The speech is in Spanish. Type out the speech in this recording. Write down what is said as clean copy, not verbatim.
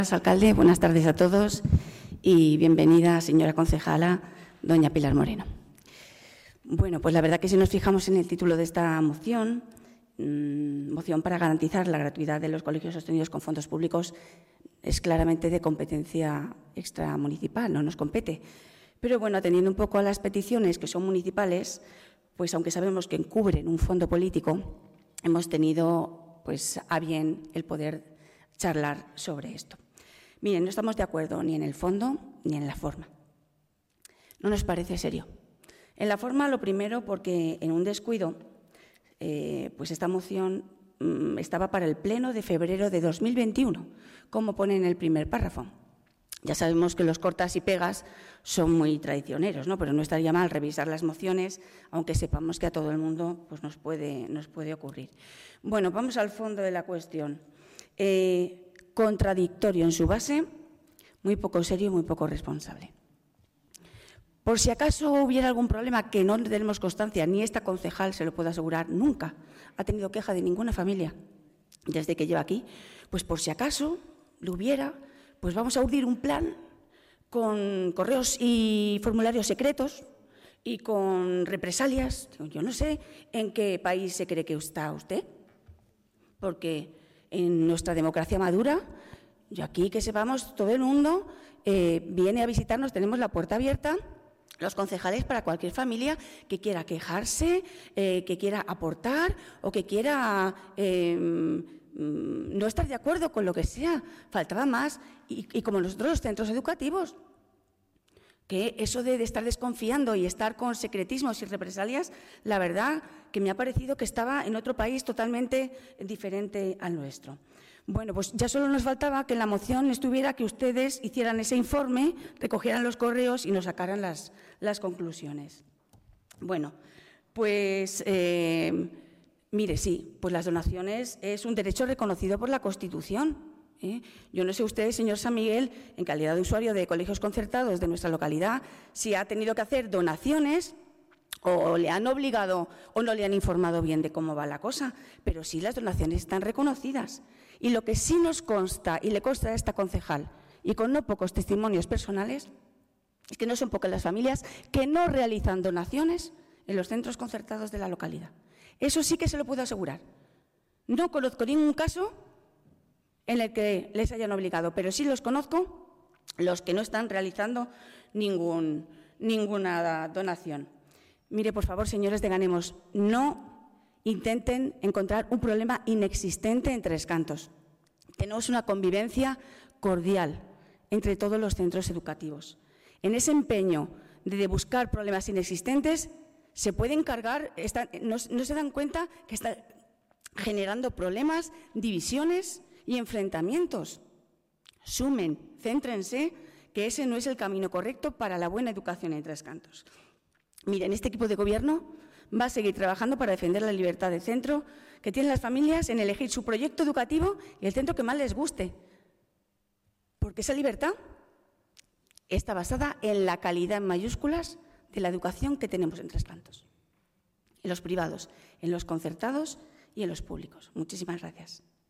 Alcalde, buenas tardes a todos y bienvenida, señora concejala, doña Pilar Moreno. Bueno, pues la verdad que si nos fijamos en el título de esta moción, moción para garantizar la gratuidad de los colegios sostenidos con fondos públicos, es claramente de competencia extramunicipal, no nos compete. Pero bueno, atendiendo un poco a las peticiones que son municipales, pues aunque sabemos que encubren un fondo político, hemos tenido pues a bien el poder charlar sobre esto. Miren, no estamos de acuerdo ni en el fondo ni en la forma. No nos parece serio. En la forma, lo primero, porque en un descuido, pues esta moción estaba para el pleno de febrero de 2021, como pone en el primer párrafo. Ya sabemos que los cortas y pegas son muy traicioneros, ¿no? Pero no estaría mal revisar las mociones, aunque sepamos que a todo el mundo pues, nos puede ocurrir. Bueno, vamos al fondo de la cuestión. Contradictorio en su base, muy poco serio y muy poco responsable. Por si acaso hubiera algún problema que no tenemos constancia, ni esta concejal se lo puedo asegurar, nunca ha tenido queja de ninguna familia desde que lleva aquí, pues por si acaso lo hubiera, pues vamos a urdir un plan con correos y formularios secretos y con represalias. Yo no sé en qué país se cree que está usted, porque en nuestra democracia madura, yo aquí que sepamos, todo el mundo viene a visitarnos, tenemos la puerta abierta, los concejales para cualquier familia que quiera quejarse, que quiera aportar o que quiera no estar de acuerdo con lo que sea. Faltaba más. Y como nosotros los centros educativos, que eso de estar desconfiando y estar con secretismos y represalias, la verdad que me ha parecido que estaba en otro país totalmente diferente al nuestro. Bueno, pues ya solo nos faltaba que en la moción estuviera que ustedes hicieran ese informe, recogieran los correos y nos sacaran las conclusiones. Bueno, pues mire, sí, pues las donaciones es un derecho reconocido por la Constitución. Yo no sé usted, señor San Miguel, en calidad de usuario de colegios concertados de nuestra localidad, si ha tenido que hacer donaciones o le han obligado o no le han informado bien de cómo va la cosa, pero sí las donaciones están reconocidas. Y lo que sí nos consta y le consta a esta concejal, y con no pocos testimonios personales, es que no son pocas las familias que no realizan donaciones en los centros concertados de la localidad. Eso sí que se lo puedo asegurar. No conozco ningún caso en el que les hayan obligado, pero sí los conozco los que no están realizando ninguna donación. Mire, por favor, señores de Ganemos, no intenten encontrar un problema inexistente en Tres Cantos. Tenemos una convivencia cordial entre todos los centros educativos. En ese empeño de buscar problemas inexistentes, se pueden cargar, no se dan cuenta que está generando problemas, divisiones y enfrentamientos. Sumen, céntrense, que ese no es el camino correcto para la buena educación en Tres Cantos. Miren, este equipo de gobierno va a seguir trabajando para defender la libertad de centro que tienen las familias en elegir su proyecto educativo y el centro que más les guste. Porque esa libertad está basada en la calidad en mayúsculas de la educación que tenemos en Tres Cantos. En los privados, en los concertados y en los públicos. Muchísimas gracias.